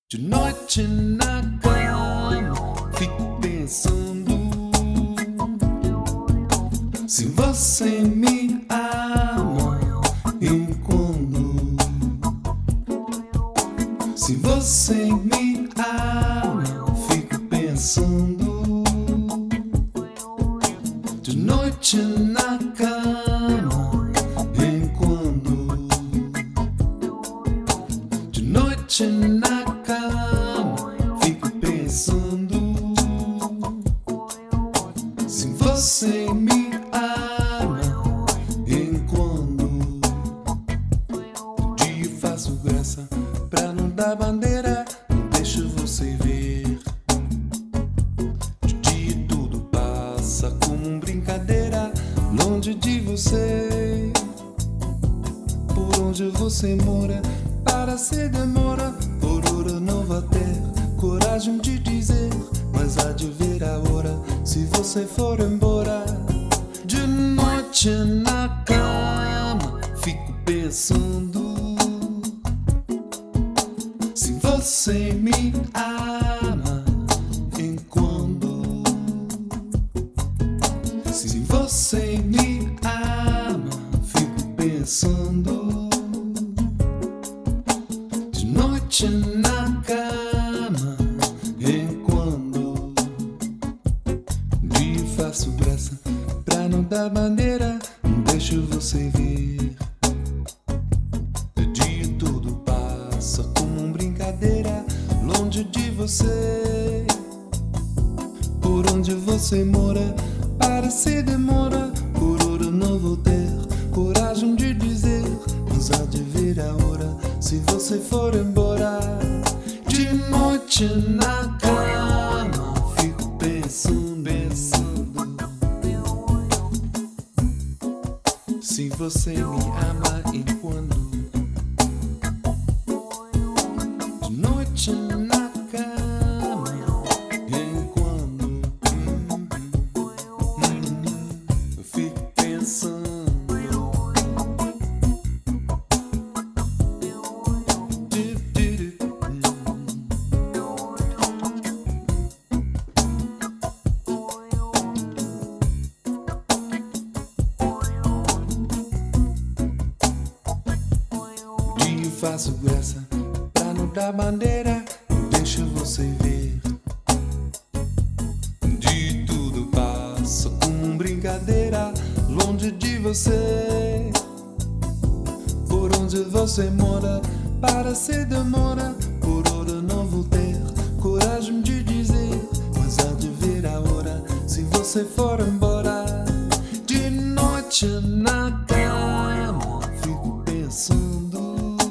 De noite na cama, fico pensando se você me ama e quando. Se você me ama, fico pensando. De noite na cama, e quando. De noite na cama, fico pensando se você me ama e quando. De dia faço graça pra não dar bandeira, não deixo você ver. De dia tudo passa como brincadeira, longe de você. Por onde você mora, para se demora, por hora não vai ter coragem de dizer, mas há de ver a hora se você for embora. De noite na cama, fico pensando se você me ama e quando. Se você me ama, fico pensando. De noite na cama, e quando. De faço graça pra não dar bandeira, não deixo você ver. De dia tudo passa como brincadeira, longe de você. Por onde você mora, para se demora, por hora não vou ter coragem de dizer, mas há de ver a hora se você for embora. De noite na cama, fico pensando se você me ama e quando. De noite na cama, e quando. Eu fico pensando. Faço graça pra não dar bandeira, deixa você ver. De tudo passa como brincadeira, longe de você. Por onde você mora, para se demora, por hora não vou ter coragem de dizer, mas há de ver a hora se você for embora. De noite na cama, fico pensando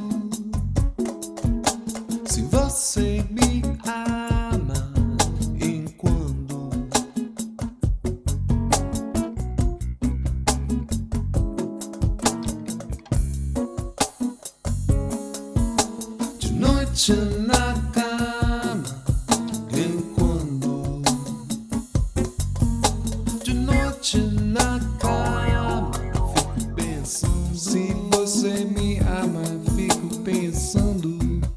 se você me ama e quando. De noite na cama e quando. De noite na cama, fico pensando se você me ama, fico pensando.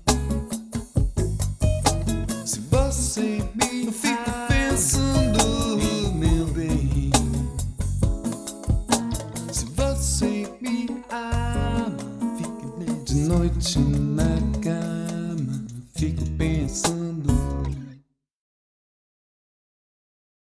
Se você me eu fico pensando, meu bem. Se você me ama, fico de noite na cama, fico pensando.